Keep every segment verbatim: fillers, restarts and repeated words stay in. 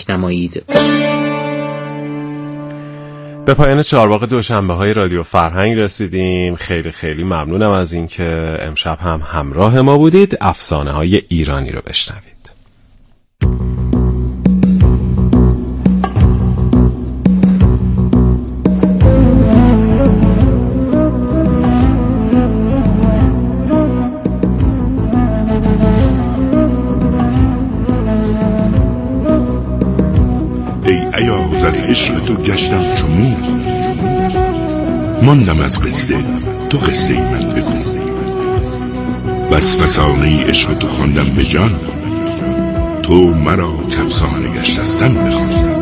کمک نمایید. به پایان چهارباغ دوشنبه های رادیو فرهنگ رسیدیم. خیلی خیلی ممنونم از این که امشب هم همراه ما بودید. افسانه های ایرانی رو بشنوید. ایاز از عشق تو گشتم چمون، ماندم از قصه تو قصه ای من بگو. بس فسانه عشق تو خواندم به جان، تو مرا کفسانه گشتستن بخوان.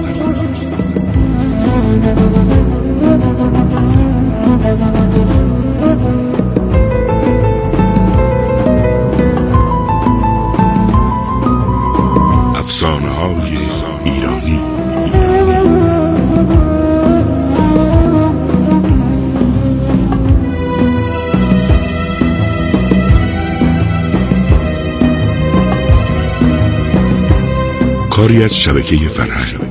افسانه های ایرانی. کاری از شبکه فرهنگ.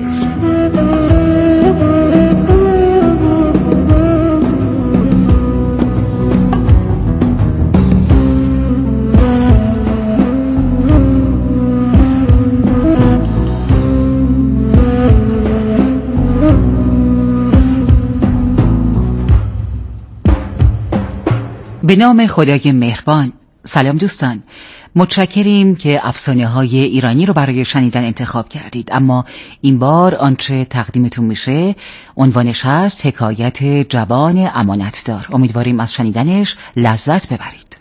به نام خدای مهربان. سلام دوستان، متشکریم که افسانه های ایرانی رو برای شنیدن انتخاب کردید. اما این بار آنچه تقدیمتون میشه عنوانش هست حکایت جوان امانتدار. امیدواریم از شنیدنش لذت ببرید.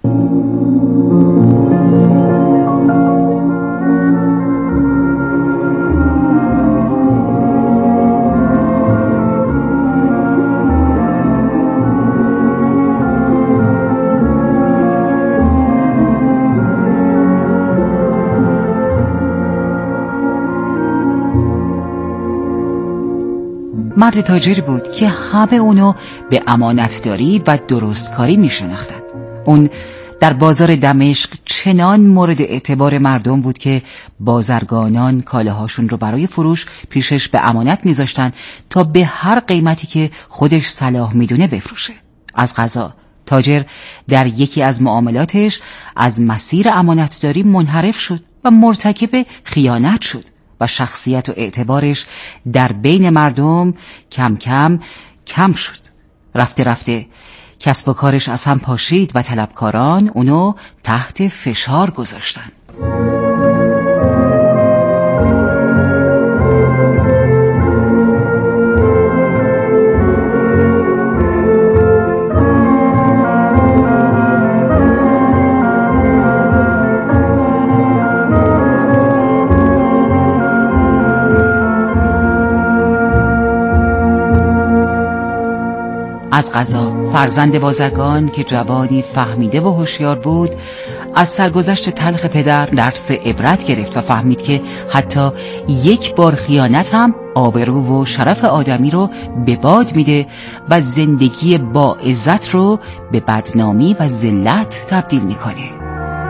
مرد تاجری بود که همه اونو به امانتداری و درستکاری می شناختند. اون در بازار دمشق چنان مورد اعتبار مردم بود که بازرگانان کالاهاشون رو برای فروش پیشش به امانت میذاشتن تا به هر قیمتی که خودش صلاح میدونه بفروشه. از قضا تاجر در یکی از معاملاتش از مسیر امانتداری منحرف شد و مرتکب خیانت شد و شخصیت و اعتبارش در بین مردم کم کم کم شد. رفته رفته کسب و کارش از هم پاشید و طلبکاران اونو تحت فشار گذاشتن. از قضا فرزند بازرگان که جوانی فهمیده و هوشیار بود از سرگذشت تلخ پدر درس عبرت گرفت و فهمید که حتی یک بار خیانت هم آبرو و شرف آدمی رو به باد میده و زندگی با عزت رو به بدنامی و ذلت تبدیل میکنه.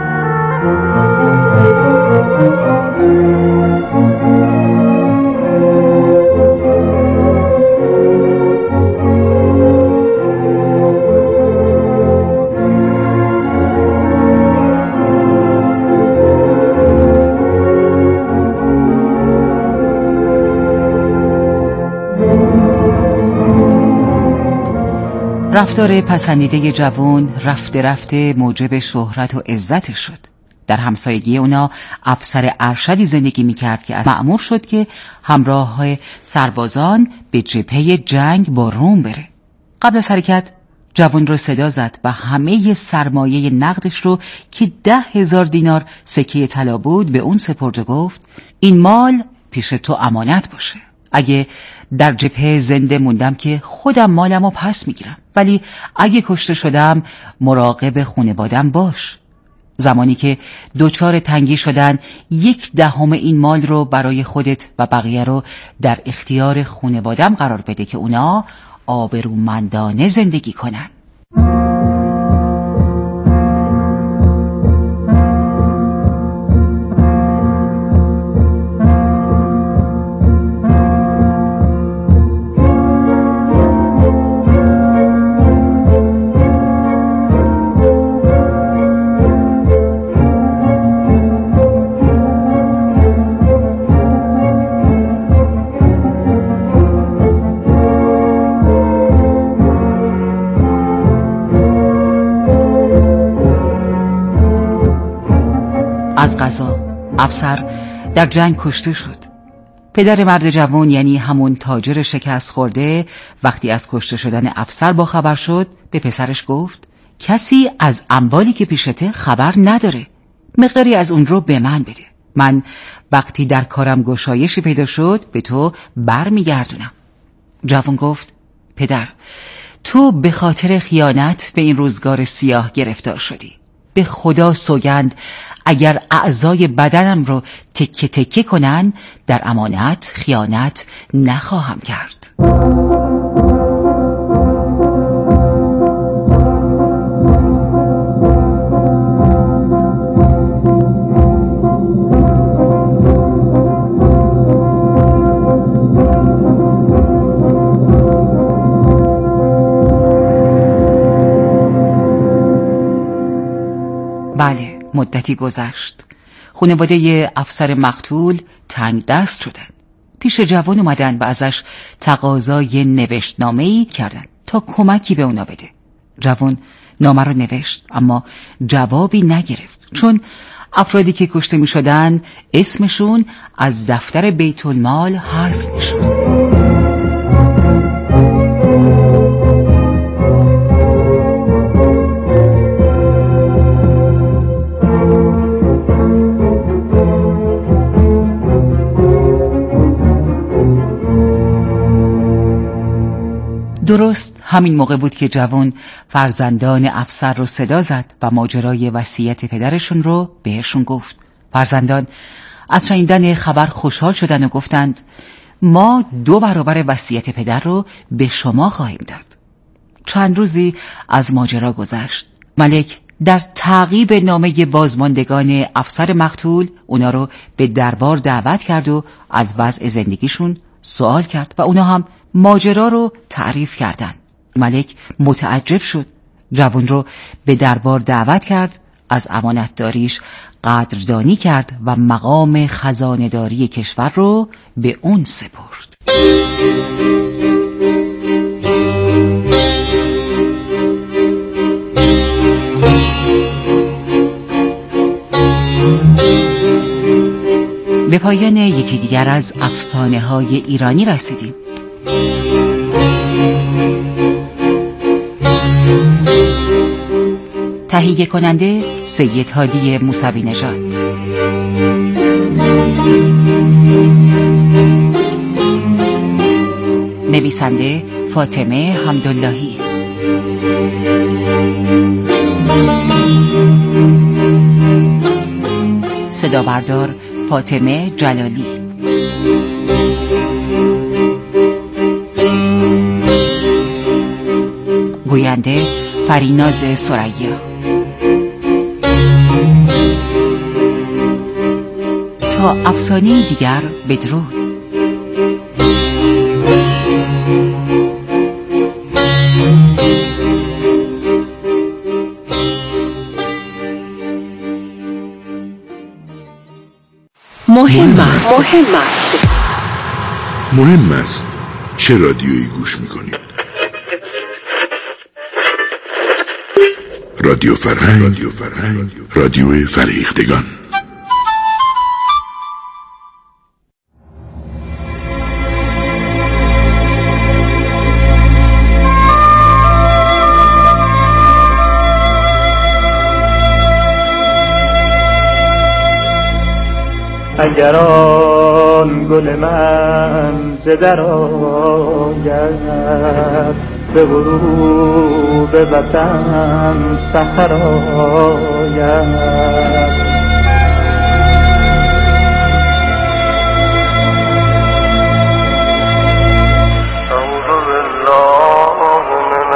رفتار پسندیده جوان رفته رفته موجب شهرت و عزت شد. در همسایگی اونا افسر ارشدی زندگی میکرد که مأمور شد که همراه سربازان به جبهه جنگ با روم بره. قبل از حرکت جوان رو صدا زد و همه سرمایه نقدش رو که ده هزار دینار سکه طلا بود به اون سپرد و گفت این مال پیش تو امانت باشه. اگه در جبهه زنده موندم که خودم مالمو پس میگیرم، ولی اگه کشته شدم مراقب خانواده‌ام باش. زمانی که دوچار تنگی شدن یک دهم این مال رو برای خودت و بقیه رو در اختیار خانواده‌ام قرار بده که اونا آبرومندانه زندگی کنن. از قضا افسر در جنگ کشته شد. پدر مرد جوان، یعنی همون تاجر شکست خورده، وقتی از کشته شدن افسر با خبر شد به پسرش گفت کسی از اموالی که پیشته خبر نداره، مقداری از اون رو به من بده. من وقتی در کارم گشایشی پیدا شد به تو بر میگردونم. جوان گفت پدر، تو به خاطر خیانت به این روزگار سیاه گرفتار شدی. به خدا سوگند اگر اعضای بدنم رو تکه تکه کنن در امانت خیانت نخواهم کرد. بله، مدتی گذشت. خانواده افسر مقتول تنگ دست شدن. پیش جوان اومدن و ازش تقاضای نوشتنامه‌ای کردن تا کمکی به اونا بده. جوان نامه رو نوشت اما جوابی نگرفت، چون افرادی که کشته می شدن اسمشون از دفتر بیت المال حذف می شد. درست همین موقع بود که جوان فرزندان افسر رو صدا زد و ماجرای وصیت پدرشون رو بهشون گفت. فرزندان از شنیدن خبر خوشحال شدن و گفتند ما دو برابر وصیت پدر رو به شما خواهیم داد. چند روزی از ماجرا گذشت. ملک در تعقیب نامه بازماندگان افسر مقتول اونا رو به دربار دعوت کرد و از وضع زندگیشون سوال کرد و اونا هم ماجرا رو تعریف کردند. ملک متعجب شد، جوان رو به دربار دعوت کرد، از امانتداریش قدردانی کرد و مقام خزانه‌داری کشور رو به اون سپرد. به پایان یکی دیگر از افسانه های ایرانی رسیدیم. تهیه کننده سید هادی موسوی نژاد. نویسنده فاطمه حمداللهی. صدا بردار فاطمه جلالی. گوینده فریناز سریا. تا افسانه دیگر، بدرود. مهم است مهم است مهم است چه رادیویی گوش میکنید؟ رادیو فرهنگ، رادیو فرهنگ، رادیو فرهیختگان. اگر آن گل من ز در آید، به غروب وطن سحر آید. اعوذ بالله من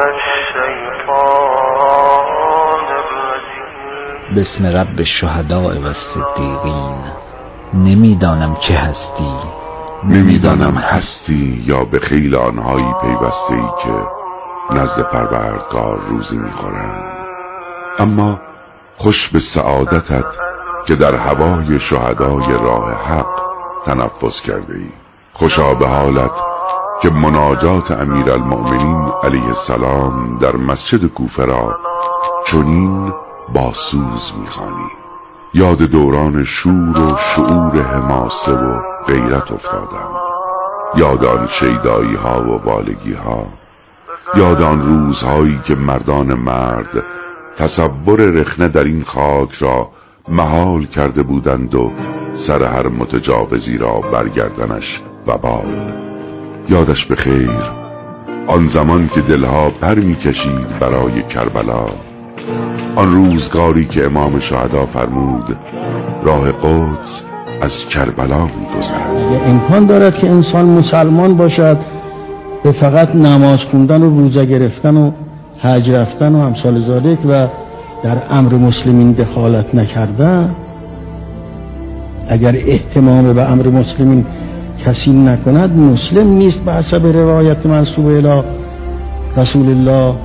الشیطان الرجیم. بسم رب الشهداء و الصدیقین. نمیدانم که هستی، نمیدانم هستی یا به خیل آنهایی پیوسته ای که نزد پروردگار روزی میخورند، اما خوش به سعادتت که در هوای شهدای راه حق تنفس کرده ای. خوشا به حالت که مناجات امیرالمؤمنین علیه السلام در مسجد کوفه را چنین با سوز میخوانی. یاد دوران شور و شعور حماسه و غیرت افتادم. یاد آن شیدایی ها و والگی ها، یاد آن روزهایی که مردان مرد تصور رخنه در این خاک را محال کرده بودند و سر هر متجاوزی را برگردنش وبال. یادش به خیر آن زمان که دلها پر می کشید برای کربلا، آن روزگاری که امام شهدا فرمود راه قدس از کربلا می گذرد. امکان دارد که انسان مسلمان باشد به فقط نماز خوندن و روزه گرفتن و حج رفتن و امثال ذالک و در امر مسلمین دخالت نکردن؟ اگر اهتمام به امر مسلمین کسی نکند مسلم نیست به حسب روایت منسوب الی رسول الله.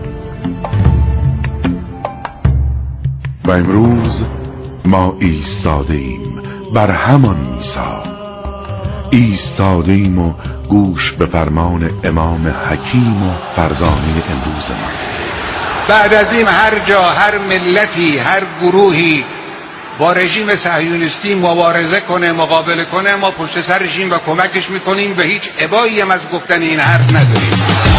و امروز ما ایستاده ایم بر همان میثاق، ایستاده ایم و گوش به فرمان امام حکیم و فرزانه امروز ما. بعد از این هر جا، هر ملتی، هر گروهی با رژیم صهیونیستی مبارزه کنه، مقابله کنه، ما پشت سر رژیم و کمکش میکنیم و هیچ ابایی هم از گفتن این حرف نداریم.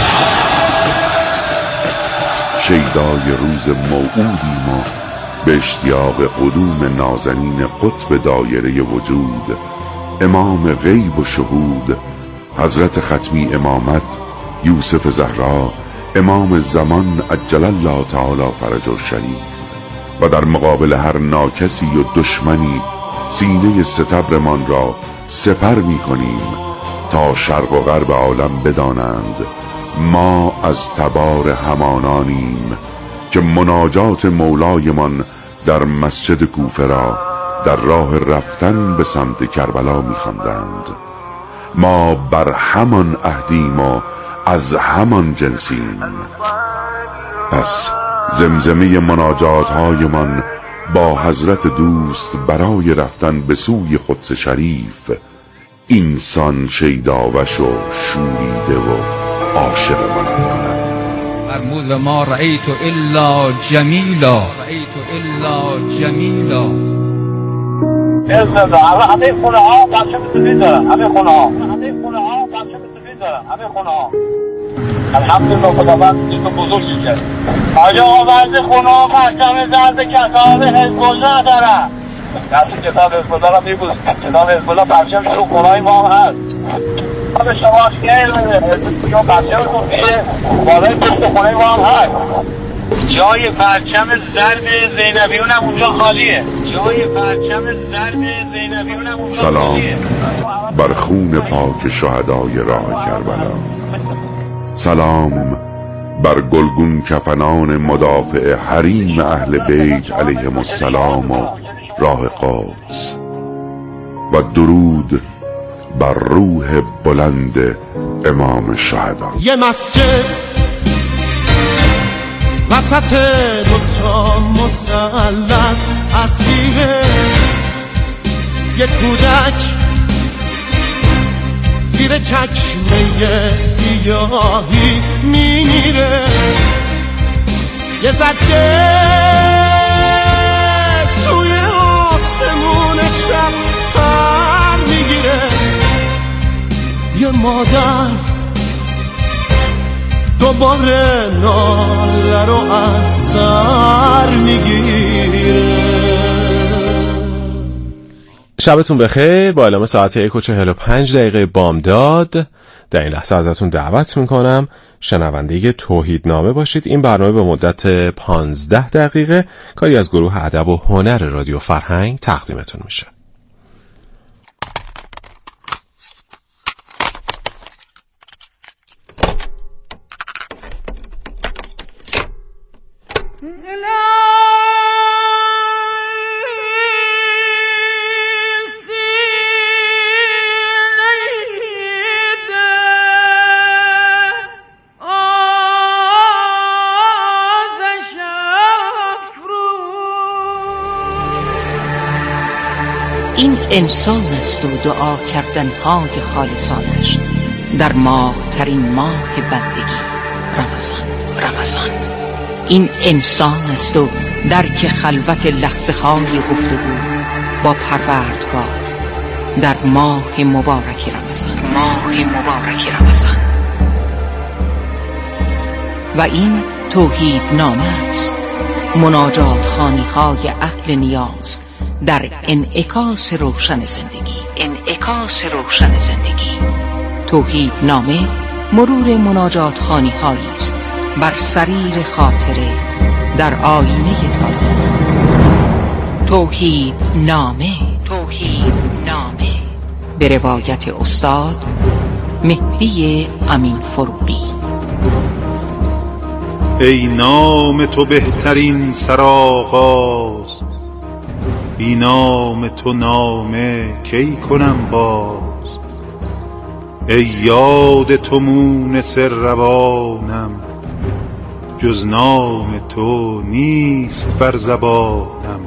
شیدای روز موعودیم و به اشتیاق قدوم نازنین قطب دایره وجود، امام غیب و شهود، حضرت ختمی امامت یوسف زهرا، امام زمان عجل الله تعالی فرجه الشریف، و در مقابل هر ناکسی و دشمنی سینه ستبرمان را سپر می کنیم تا شرق و غرب عالم بدانند ما از تبار همانانیم که مناجات مولایمان در مسجد کوفه را در راه رفتن به سمت کربلا می خواندند. ما بر همان عهدیم و از همان جنسیم. پس زمزمه مناجات هایمان با حضرت دوست برای رفتن به سوی قدس شریف اینسان شیداوش و شوریده و عاشق من کند. فرمود و ما رأیت الا جمیلا، رأیت الا جمیلا. همه خونه ها پرچم سفید دارن، همه خونه ها همه خونه ها پرچم سفید دارن، همه خونه ها. الحمدلله خداوند چیز بزرگی کرد. آجا آقا بعضی خونه ها پرچم زرد کتاب حزب الله دارن. کسی کتاب حزب الله را میبوز، کتاب حزب الله پرچم رو خونه های ما هم هست. به شما که یا پرچم رو میشه بالای پشت خونه ما هم هست. جای پرچم زرد زینبیون هم اونجا خالیه. جای پرچم زرد زینبیون هم اونجا خالیه. سلام بر خون پاک شهدای راه کربلا، سلام بر گلگون کفنان مدافع حریم اهل بیت علیهم السلام و راه قدس، و درود بر روح بلند امام شهدا. یه مسجد وسط دوتا مثلث اسیره، یه کودک زیر چکمه سیاهی میمیره، یه زجه توی آسمون شب پر میگیره، یه مادر دوباره ناله رو از سر میگیره. شبتون بخیر. با اعلام ساعت یک و چهل و پنج دقیقه بامداد در این لحظه ازتون دعوت میکنم شنونده توحیدنامه باشید. این برنامه به مدت پانزده دقیقه کاری از گروه ادب و هنر رادیو فرهنگ تقدیمتون میشه. این انسان است و دعا کردن های خالصانش در ماه ترین ماه بندگی رمضان. رمضان این انسان است و درک خلوت لحظه های گفتگو با پروردگار در ماه مبارک رمضان ماه مبارک رمضان و این توحید نامه است، مناجات خوانی های اهل نیاز در انعکاس روشن زندگی انعکاس روشن زندگی. توحید نامه مرور مناجات خوانی هایی است بر سریر خاطره در آینه تاریخ. توحید نامه توحید نامه به روایت استاد مهدی امین فروغی. ای نام تو بهترین سرآغاز، بی نام تو نامه کی کنم باز. ای یاد تو مونس روانم، جز نام تو نیست بر زبانم.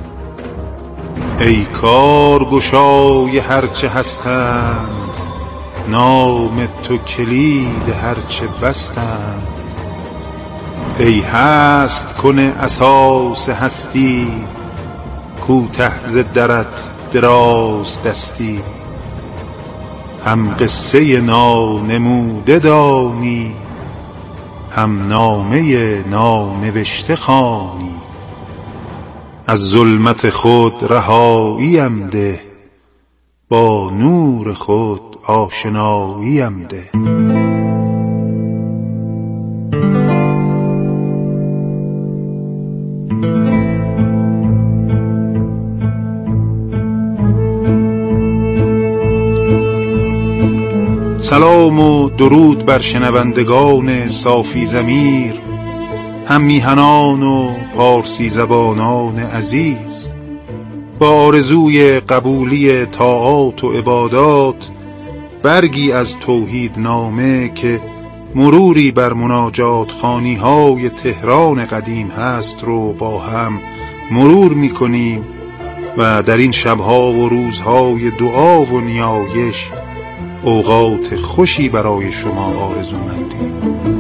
ای کارگشای هرچه هستند، نام تو کلید هرچه بستند. ای هست کنه اساس هستی، کوته ز درت دراز دستی. هم قصه نانموده دانی، هم نامه نانوشته خوانی. از ظلمت خود رهاییم ده، با نور خود آشناییم ده. سلام و درود بر شنوندگان صافی ضمیر، هم میهنان و پارسی زبانان عزیز. با آرزوی قبولی طاعات و عبادات، برگی از توحید نامه که مروری بر مناجات خوانی های تهران قدیم هست رو با هم مرور میکنیم و در این شبها و روزهای دعا و نیایش اوقات خوشی برای شما آرزومندیم.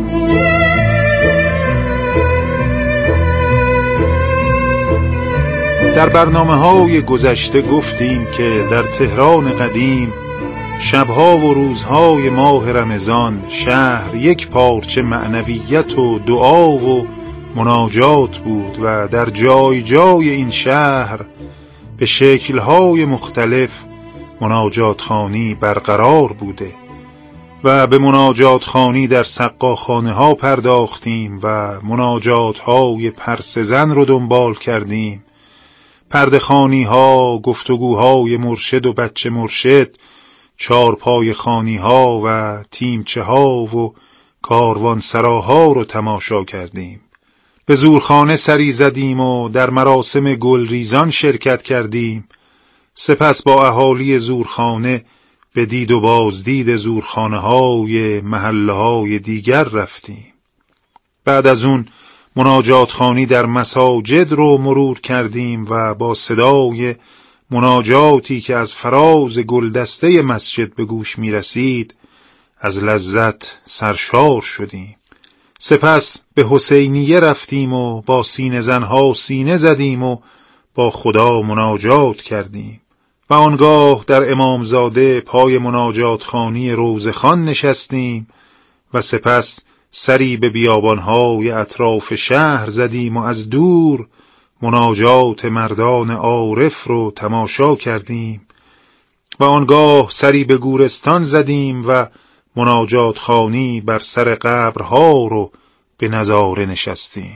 در برنامه های گذشته گفتیم که در تهران قدیم شبها و روزهای ماه رمضان شهر یک پارچه معنویت و دعا و مناجات بود و در جای جای این شهر به شکلهای مختلف مناجات خوانی برقرار بوده و به مناجات خوانی در سقاخانه ها پرداختیم و مناجات های پرسزن رو دنبال کردیم. پردخانی ها، گفتگوهای مرشد و بچه مرشد، چارپای خانی ها و تیمچه ها و کاروان سراها رو تماشا کردیم. به زورخانه سری زدیم و در مراسم گلریزان شرکت کردیم. سپس با اهالی زورخانه به دید و بازدید زورخانه های محله های دیگر رفتیم. بعد از اون مناجات خوانی در مساجد رو مرور کردیم و با صدای مناجاتی که از فراز گلدسته مسجد به گوش می رسید از لذت سرشار شدیم. سپس به حسینیه رفتیم و با سینه زنها سینه زدیم و با خدا مناجات کردیم و آنگاه در امامزاده پای مناجات خوانی روزخان نشستیم و سپس سری به بیابانهای اطراف شهر زدیم و از دور مناجات مردان عارف رو تماشا کردیم و آنگاه سری به گورستان زدیم و مناجات خوانی بر سر قبرها رو به نظاره نشستیم.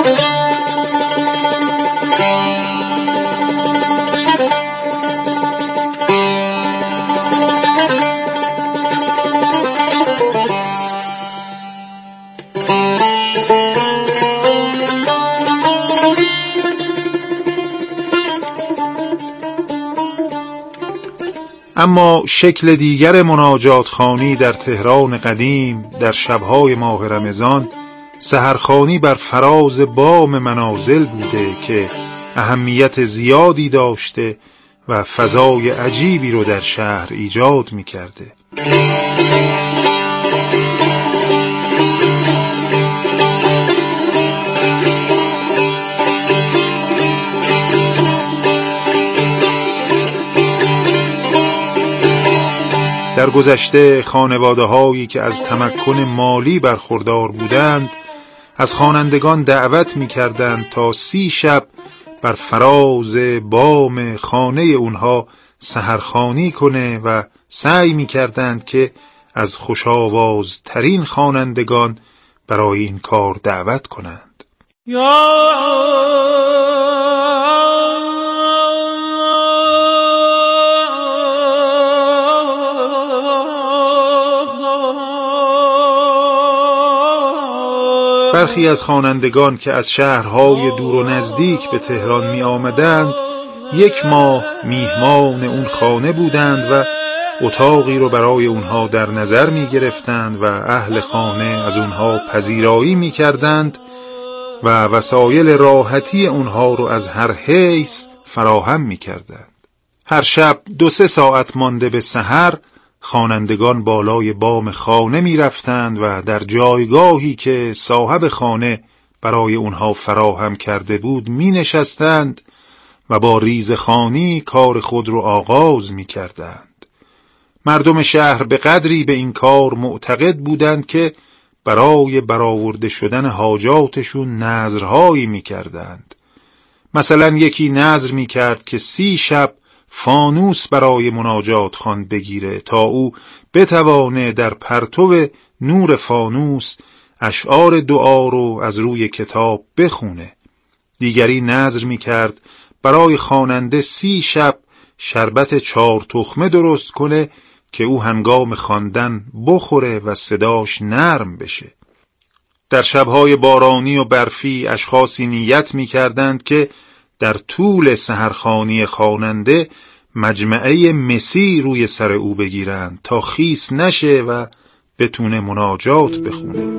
اما شکل دیگر مناجات خوانی در تهران قدیم در شبهای ماه رمضان سحرخوانی بر فراز بام منازل بوده که اهمیت زیادی داشته و فضای عجیبی رو در شهر ایجاد می کرده. در گذشته خانواده هایی که از تمکن مالی برخوردار بودند از خوانندگان دعوت می کردند تا سی شب بر فراز بام خانه اونها سحرخوانی کنه و سعی می کردند که از خوش‌آوازترین خوانندگان برای این کار دعوت کنند. یا برخی از خوانندگان که از شهرهای دور و نزدیک به تهران می آمدند یک ماه میهمان اون خانه بودند و اتاقی رو برای اونها در نظر می گرفتند و اهل خانه از اونها پذیرایی می کردند و وسایل راحتی اونها رو از هر حیث فراهم می کردند. هر شب دو سه ساعت مانده به سحر خوانندگان بالای بام خانه می رفتند و در جایگاهی که صاحب خانه برای اونها فراهم کرده بود می نشستند و با ریزخوانی کار خود رو آغاز می کردند. مردم شهر به قدری به این کار معتقد بودند که برای برآورده شدن حاجاتشون نذرهایی می کردند. مثلا یکی نذر می کرد که سی شب فانوس برای مناجات خوان بگیره تا او بتوانه در پرتو نور فانوس اشعار دعا رو از روی کتاب بخونه. دیگری نذر می کرد برای خواننده سی شب شربت چار تخمه درست کنه که او هنگام خواندن بخوره و صداش نرم بشه. در شبهای بارانی و برفی اشخاصی نیت می کردند که در طول سحرخوانی خواننده مجمعه مسی روی سر او بگیرند تا خیس نشه و بتونه مناجات بخونه.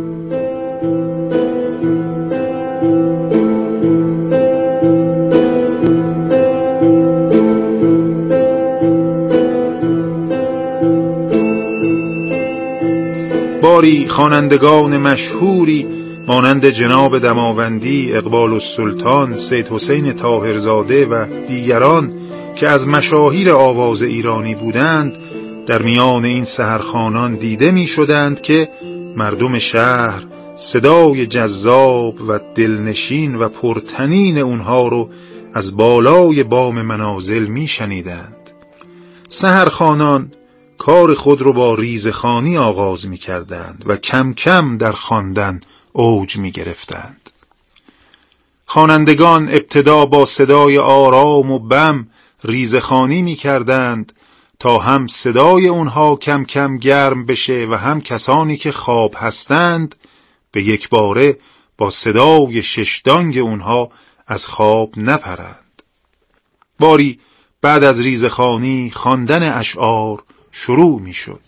باری خوانندگان مشهوری مانند جناب دماوندی، اقبال السلطان، سید حسین طاهرزاده و دیگران که از مشاهیر آواز ایرانی بودند در میان این سحرخوانان دیده می شدند که مردم شهر صدای جذاب و دلنشین و پرتنین اونها رو از بالای بام منازل می شنیدند. سحرخوانان کار خود رو با ریزخوانی آغاز می کردند و کم کم در خواندن اوج می گرفتند. خوانندگان ابتدا با صدای آرام و بم ریزخوانی می کردند تا هم صدای اونها کم کم گرم بشه و هم کسانی که خواب هستند به یک باره با صدای ششدانگ اونها از خواب نپرند. باری بعد از ریزخوانی خواندن اشعار شروع می شد.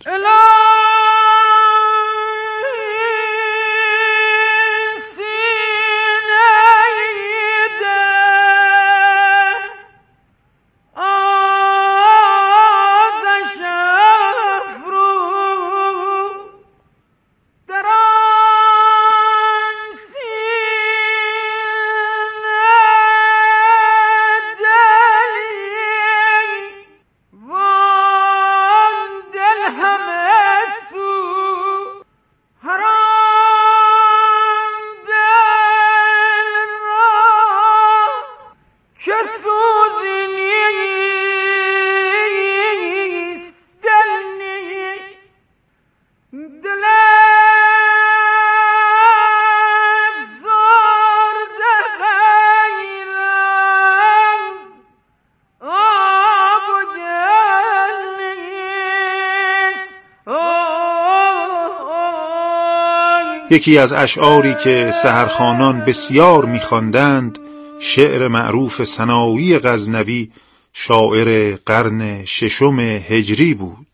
یکی از اشعاری که سحرخوانان بسیار می‌خواندند شعر معروف سنایی غزنوی شاعر قرن ششم هجری بود.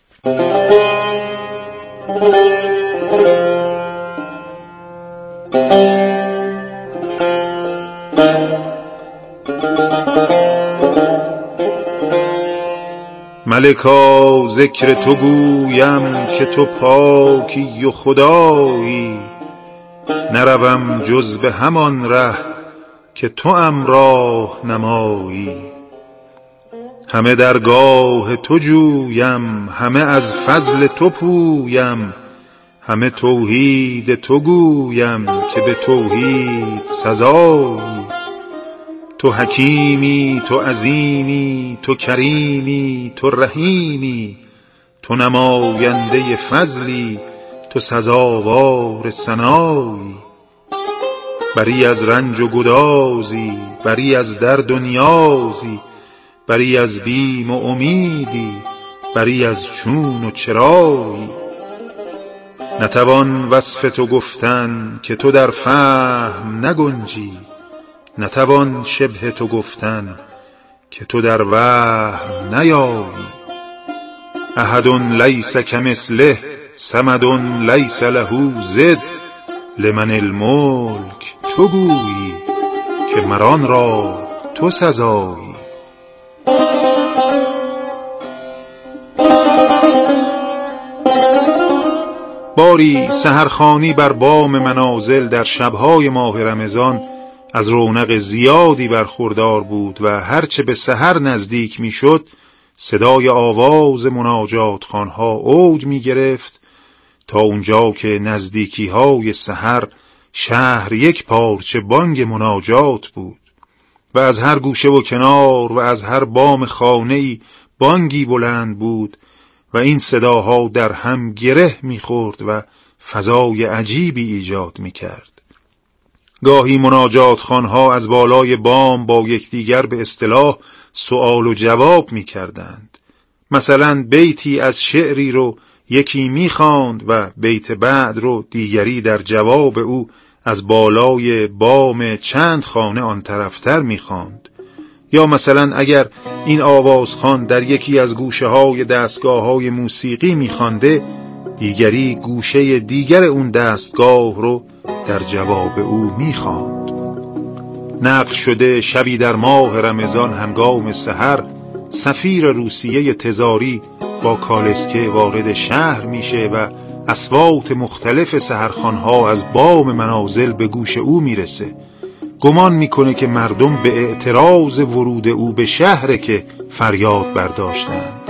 ملکا ذکر تو گویم که تو پاکی و خدایی، نروم جز به همان ره که تو ام راه نمایی. همه درگاه تو جویم، همه از فضل تو پویم، همه توحید تو گویم که به توحید سزایی. تو حکیمی، تو عظیمی، تو کریمی، تو رحیمی، تو نماینده فضلی، تو سزاوار ثنایی. بری از رنج و گدازی، بری از درد و نیازی، بری از بیم و امیدی، بری از چون و چرایی. نتوان وصف تو گفتن که تو در فهم نگنجی، نتوان شبه تو گفتن که تو در وهم نیایی. احد لیس کمثله صمد لیس له ضد، لمن الملک تو گویی که مران را تو سزایی. باری سحرخوانی بر بام منازل در شبهای ماه رمضان از رونق زیادی برخوردار بود و هرچه به سحر نزدیک میشد صدای آواز مناجات خوانها اوج می گرفت تا اونجا که نزدیکی های سحر شهر یک پارچه بانگ مناجات بود و از هر گوشه و کنار و از هر بام خانه‌ای بانگی بلند بود و این صداها در هم گره می‌خورد و فضای عجیبی ایجاد می‌کرد. گاهی مناجات خوانها از بالای بام با یکدیگر به اصطلاح سؤال و جواب می‌کردند. مثلا بیتی از شعری رو یکی می‌خواند و بیت بعد رو دیگری در جواب او از بالای بام چند خانه آن طرفتر می‌خواند. یا مثلا اگر این آوازخوان در یکی از گوشه‌های دستگاه‌های موسیقی می‌خوانده، دیگری گوشه دیگر اون دستگاه رو در جواب او می‌خواند. نقل شده شبی در ماه رمضان هنگام سحر سفیر روسیه تزاری با کالسکه وارد شهر میشه و اصوات مختلف سحرخوان‌ها از بام منازل به گوش او میرسه. گمان میکنه که مردم به اعتراض ورود او به شهر که فریاد برداشتند.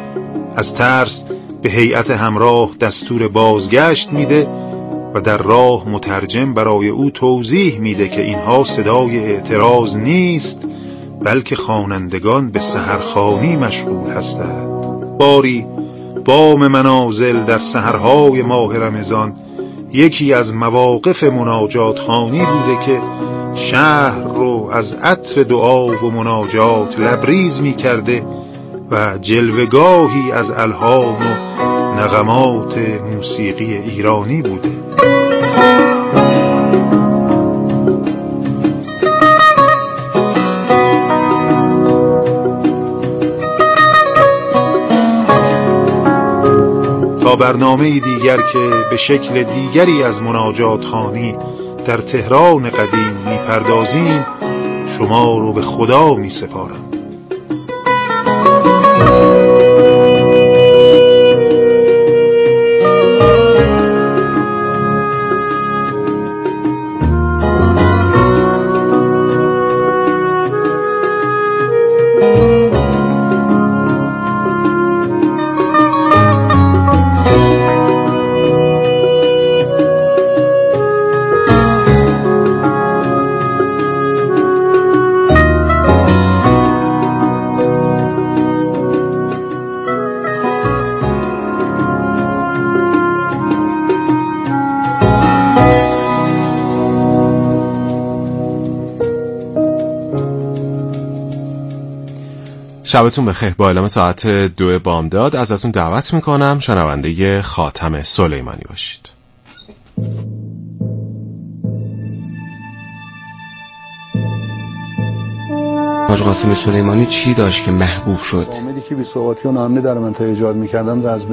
از ترس به هیئت همراه دستور بازگشت میده و در راه مترجم برای او توضیح میده که اینها صدای اعتراض نیست، بلکه خوانندگان به سحرخوانی مشغول هستند. باری بام منازل در سحرهای ماه رمضان یکی از مواقف مناجات خوانی بوده که شهر رو از عطر دعا و مناجات لبریز می کرده و جلوگاهی از الحان و نغمات موسیقی ایرانی بوده. تا برنامه دیگر که به شکل دیگری از مناجات خوانی در تهران قدیم میپردازیم، شما رو به خدا میسپارم. شبتون بخیر. با اعلام ساعت دو بامداد ازتون دعوت میکنم شنونده خاتم سلیمانی باشید. حاج قاسم سلیمانی چی داشت که محبوب شد؟ عاملی که بی‌ثباتی و ناامنی در منطقه ایجاد می‌کردن را از